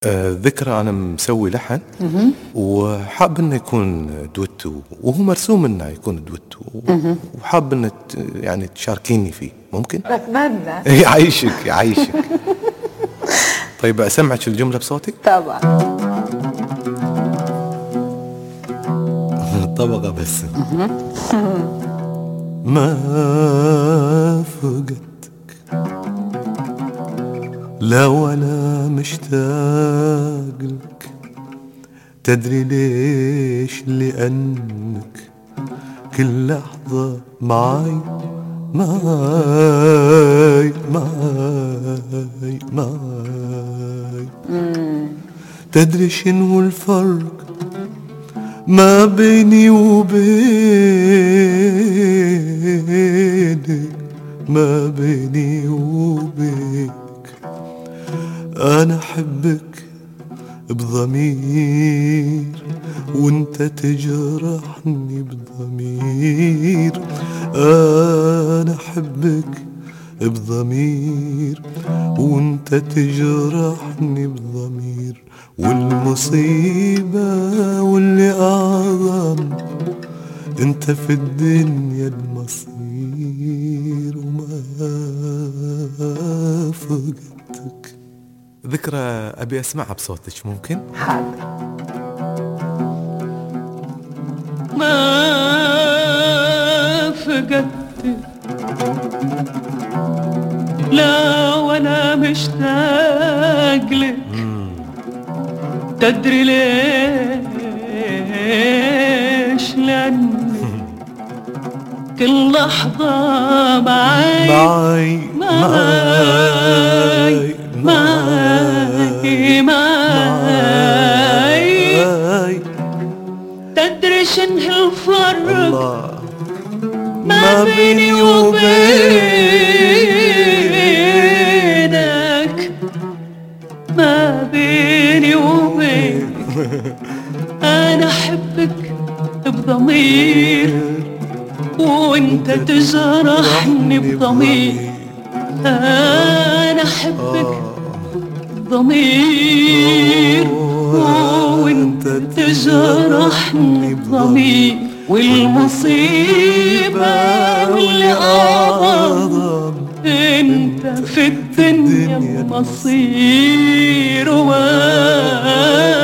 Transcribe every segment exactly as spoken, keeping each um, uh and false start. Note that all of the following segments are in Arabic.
آه ذكرى أنا مسوي لحن وحاب إنه يكون دويتو، وهو مرسوم إنه يكون دويتو، وحاب إنه يعني تشاركيني فيه، ممكن؟ بتمنى. يعيشك يعيشك. طيب أسمعك الجملة بصوتي؟ طبعا. طبقة بس. ما فقدتك لا ولا مشتاق لك، تدري ليش؟ لأنك كل لحظة معاي معاي معاي معاي. تدري شنو الفرق ما بيني وبينك؟ ما بيني وبينك أنا أحبك بضمير، وانت تجرحني بضمير. أنا أحبك بضمير وانت تجرحني بضمير. والمصيبة واللي أعظم انت في الدنيا المصير، وما فقدتك. ذكرى أبي أسمعها بصوتك، ممكن؟ حاضر. ما فقدتك لا ولا مشتاق لك، تدري ليش؟ لأني كل لحظة معاي معاي معاي معاي. تدري شنو الفرق ما بيني وبينك؟ ما بيني وبينك أنا أحبك بضمير وانت تجرحني بضمير. أنا أحبك بضمير وانت تجرحني بضمير. والمصيبة واللي أعظم انت في الدنيا مصير، وما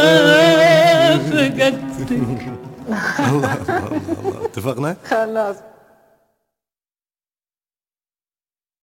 فقدتك. الله الله الله. اتفقنا؟ خلاص.